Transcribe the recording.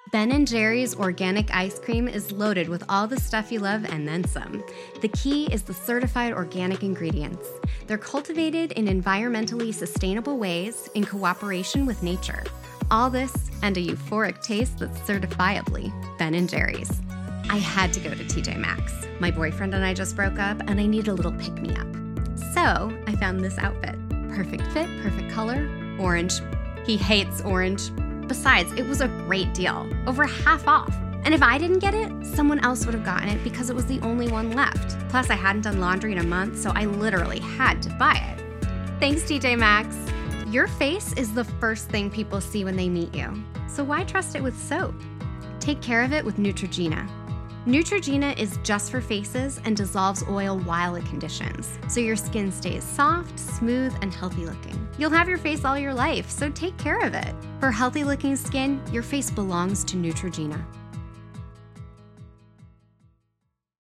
Ben& Jerry's organic ice cream is loaded with all the stuff you love and then some. The key is the certified organic ingredients. They're cultivated in environmentally sustainable ways in cooperation with nature. All this and a euphoric taste that's certifiably Ben& Jerry's. I had to go to TJ Maxx. My boyfriend and I just broke up and I needed a little pick-me-up. So I found this outfit. Perfect fit, perfect color, orange. He hates orange. Besides, it was a great deal, over half off. And if I didn't get it, someone else would have gotten it because it was the only one left. Plus, I hadn't done laundry in a month, so I literally had to buy it. Thanks, TJ Maxx. Your face is the first thing people see when they meet you. So why trust it with soap? Take care of it with Neutrogena. Neutrogena is just for faces and dissolves oil while it conditions, so your skin stays soft, smooth, and healthy looking. You'll have your face all your life, so take care of it. For healthy looking skin, your face belongs to Neutrogena.